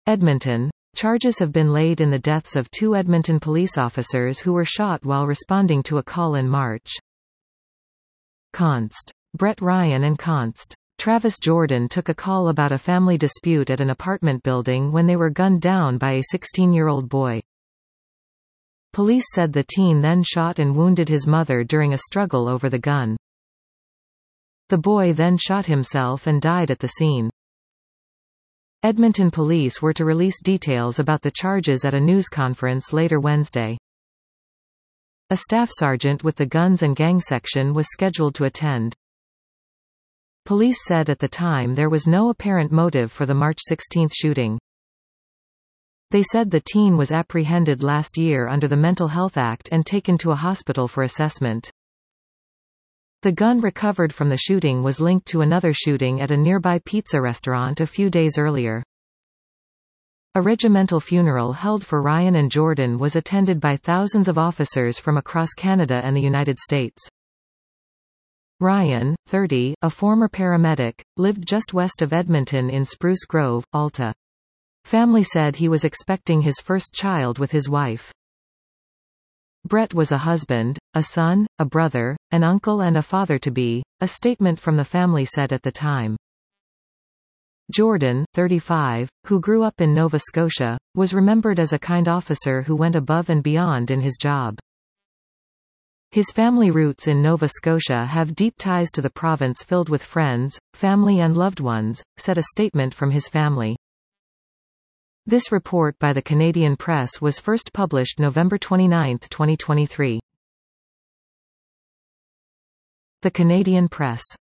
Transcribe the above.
Edmonton. Charges have been laid in the deaths of 2 Edmonton police officers who were shot while responding to a call in March. Const. Brett Ryan and Const. Travis Jordan took a call about a family dispute at an apartment building when they were gunned down by a 16-year-old boy. Police said the teen then shot and wounded his mother during a struggle over the gun. The boy then shot himself and died at the scene. Edmonton police were to release details about the charges at a news conference later Wednesday. A staff sergeant with the Guns and Gang section was scheduled to attend. Police said at the time there was no apparent motive for the March 16 shooting. They said the teen was apprehended last year under the Mental Health Act and taken to a hospital for assessment. The gun recovered from the shooting was linked to another shooting at a nearby pizza restaurant a few days earlier. A regimental funeral held for Ryan and Jordan was attended by thousands of officers from across Canada and the United States. Ryan, 30, a former paramedic, lived just west of Edmonton in Spruce Grove, Alta. Family said he was expecting his first child with his wife. Brett was a husband, a son, a brother, an uncle and a father-to-be, a statement from the family said at the time. Jordan, 35, who grew up in Nova Scotia, was remembered as a kind officer who went above and beyond in his job. His family roots in Nova Scotia have deep ties to the province filled with friends, family and loved ones, said a statement from his family. This report by the Canadian Press was first published November 29, 2023. The Canadian Press.